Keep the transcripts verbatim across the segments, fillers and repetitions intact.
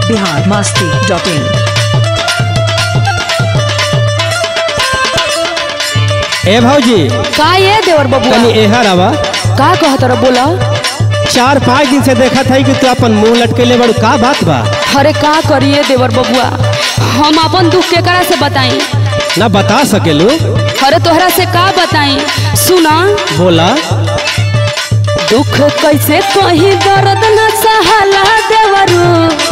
Bihar Masti dot इन। ए भौजी का ये देवर बबुआ तनी एहर आवा। का कहत रह बोला। चार पाँच दिन से देखा था कि तू अपन मुंह लटकेले बड़ू, का बात बा? अरे का करिए देवर बबुआ, हम अपन दुख केकरा से बताई? ना बता सकेलू? अरे तोहरा से का बताई, सुना। बोला। दुख कैसे कहीं दर्द न सहाला देवरू,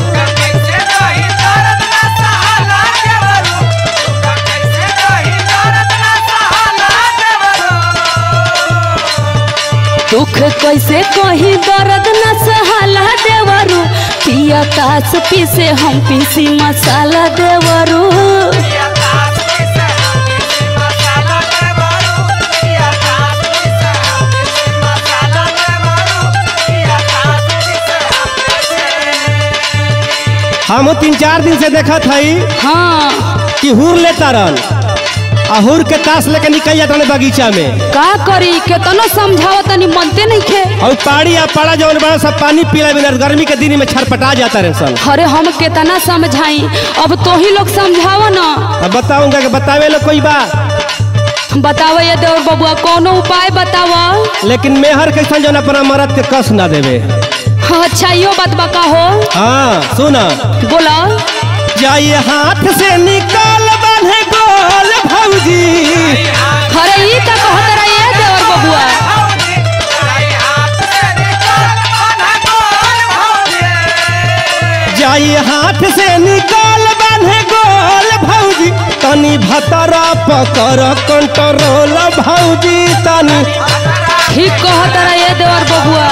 दुख कैसे कहीं दर्द न सहाला देवरू, पिया कास पीसे हम पीसी मसाला देवरू। हम तीन चार दिन से देखा था हाँ कि हुर लेता रहन, अहुर के ताश लेके निकल जाता बगीचा में। का करी, केतनो समझाओ तनी मनते नहीं खे। और पाड़ी या पाड़ा जौन बड़ा सब पानी पीला बिना गर्मी के दिन में छरपटा जाता रहे सन। अरे हम केतना समझाई, अब तो ही लोग समझाओ ना। अब बताऊंगा कि बतावे लो कोई बात। बताओ ये देवर बबुआ, कोनो उपाय बताओ। लेकिन मेहर कैसन जौन अपना मरद के कस ना देवे। अच्छा यो बात बका हो। हाँ सुना। बोला। जाइए हाथ से निकाल बांधे गोल भौजी। अरे ई का कहत रहा ये देवर बबुआ। जाइए हाथ से निकाल बांधे गोल भौजी, तनी भतरा पकड़ कंट्रोल भौजी तनी। ठीक कहत रहा ये देवर बबुआ।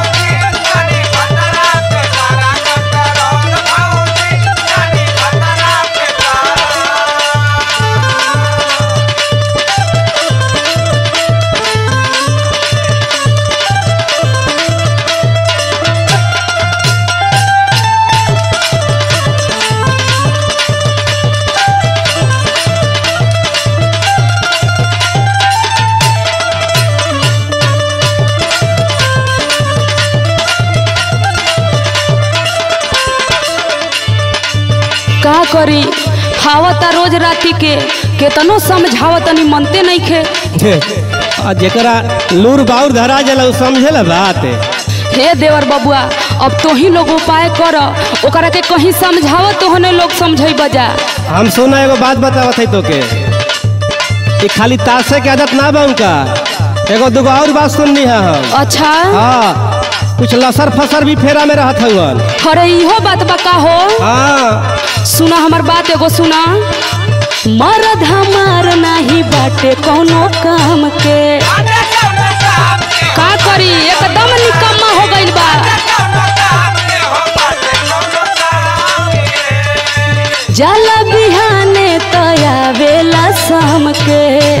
का करी, खावता रोज राती के, केतनो समझावत नहीं मनते नहीं खे। आ जेकरा लूर बाउर धरा जाला उ समझेला बात। हे देवर बबुआ, अब तो ही लोग उपाय कर, ओकरा के कहीं समझाव तो होने लोग समझई बजा। हम सुना एगो बात बतावत है तोके, कि खाली ताशे के आदत ना बा उनका। एगो दुगो और बात सुननी है हम। अच्छा। हाँ कुछ लसर फसर भी फेरा में रहत हवन। अरे इहो बात बका हो। हाँ सुना हमर बात एगो सुना। मर्द हमार नहीं बाटे कोनो काम के, का करी एकदम निकम्मा हो गइल बा। जाला बिहाने तया वेला शाम के।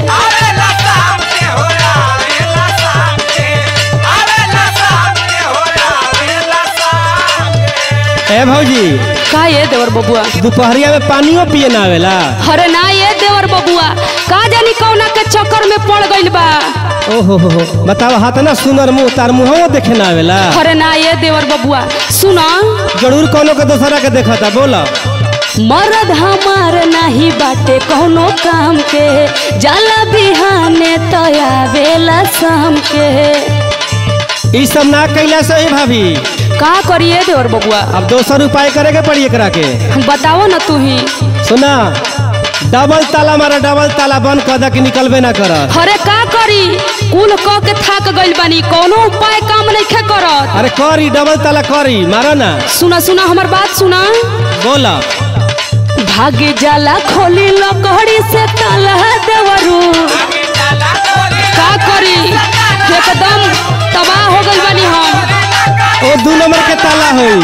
ए भौजी का ये देवर बबुआ, दोपहरिया में पानियो पिए ना आवेला? अरे ना ये देवर बबुआ, का जानी कौना के चक्कर में पड़ गइल बा। ओहो हो हो बताओ, हाथ ना सुनर मुँह तार मुँह देखे ना आवेला? अरे ना ये देवर बबुआ सुना। जरूर कोनो के दोसरा के देखा था। बोला। मर्द हमार नहीं बाटे कोनो काम के, जाला बिहाने तया वेला शाम के। ई सब ना कैला से ही भाभी का करिए देवर बबुआ, अब दोसर उपाय करे के पड़ी एकरा के। बताओ ना तू ही। सुना, डबल ताला मारा, डबल ताला बंद कर दा कि निकलबे ना कर। अरे का करी, कुल क के थाक गइल बानी, कोनो उपाय काम नहीं खे करत। अरे करी, डबल ताला करी, मारा ना। सुना सुना हमर बात सुना। बोला। भागी जाला खोली लकड़ी से ताला देवरू, का करी एकदम तबाह हो गइल बानी हम। ओ दू नंबर के ताला है।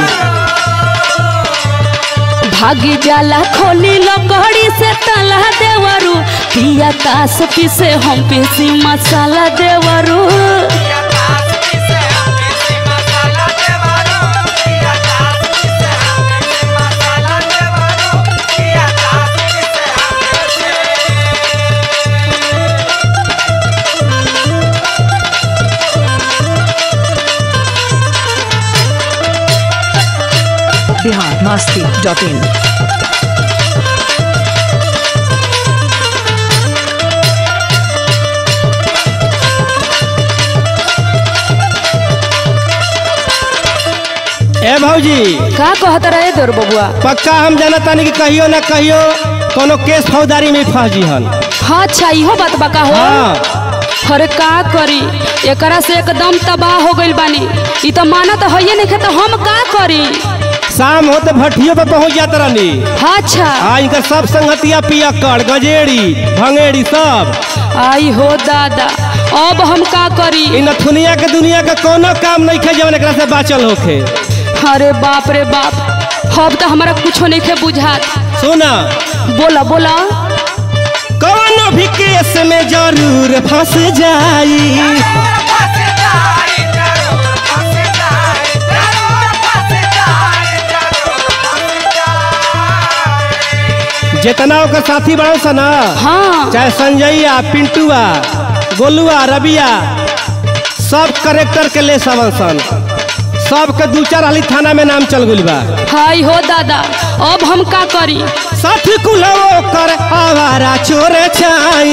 भागी जाला खोली लकड़ी से ताला देवरू, पिया तास पीसे हम पीसी मसाला देवरू। बिहार मस्ती डॉट इन। ए भौजी का कहत रहे देवर बबुआ? पक्का हम जानत तानी कि कहियो ना कहियो कोनो केस फौजदारी में फंस जीहन। हाँ अच्छा इहो बात बका हो। हाँ अरे का करी, एकरा से एकदम तबाह हो गइल बानी। ई तो मानत हइये नहीं तो हम का करी? शाम हो तो भट्टियों पे पहुंच जात रहनी। हाँ अच्छा आ इनका सब संगतिया पियक्कड़ गजेड़ी भंगेड़ी सब। आई हो दादा, अब हम का करी? इन दुनिया के दुनिया का कोनो काम नहीं खे जवन एकरा से बाचल होखे। अरे बाप रे बाप, अब तो हमारा कुछो नहीं खे बुझात। सुना बोला बोला। कोनो भी केस में जरूर फंस जाई, जितना ओकर साथी बड़ा सा ना, हाँ चाहे संजयया पिंटुआ गोलुआ रबिया सब करेक्टर के ले सबन सन, सबके दू चार हाली थाना में नाम चल गइल बा। हाय हो दादा, अब हम का करी? साथी कुलवो कर आवारा चोर छाई,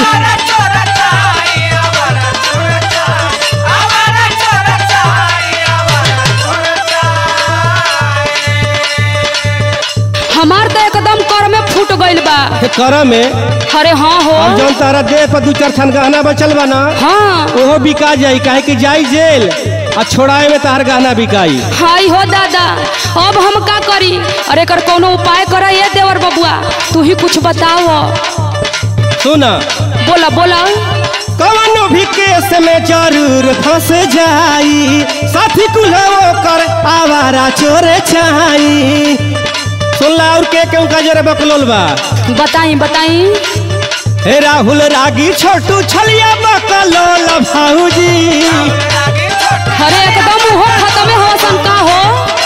हमार तो एकदम कर में फूट गइल बा। कर में अरे हाँ हो। अब जौन तारा देह पर दू चार छन गहना बचल बा ना, हाँ ओहो बिका जाई, काहे कि जाई जेल आ छोड़ाए में तार गहना बिकाई। हाय हो दादा, अब हम का करी? अरे कर कोनो उपाय करा ये देवर बबुआ, तू ही कुछ बताओ। सुना बोला बोला। कवनो भी केस में जरूर फंस जाई, साथी कुलवो कर आवारा चोर छाई। सुनला और के क्यों का जरे बकलोल बा? बताई बताई। हे राहुल रागी छोटू छलिया बकलोल भाऊजी, अरे एकदम हो खत्म हो शंका हो।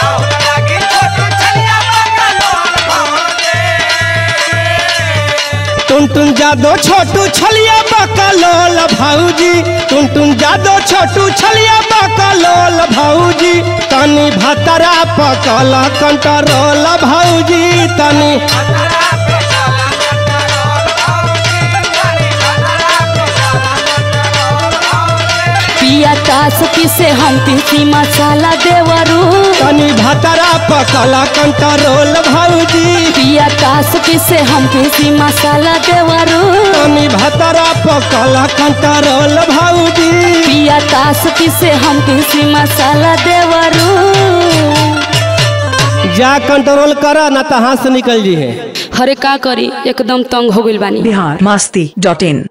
टुन टुन जादो छोटू छलिया बकलोल भाऊजी, टुन टुन जादो छोटू छलिया बकलोल भाऊजी, तनी भतरा पकल कंट्रोल भाऊजी, तनी पिया तास पीसे हम पीसी मसाला देवरू, तनी भतरा पकल कंट्रोल भाऊजी, पिया तास पीसे हम पीसी मसाला देवरू, तनी भतरा पकल कंट्रोल भाऊजी, पिया तास पीसे हम पीसी मसाला देवरू। जा कंट्रोल करा ना तो हाथ से निकल जी है। हरे का करी, एकदम तंग हो गइल बानी। बिहार मस्ती डॉट इन।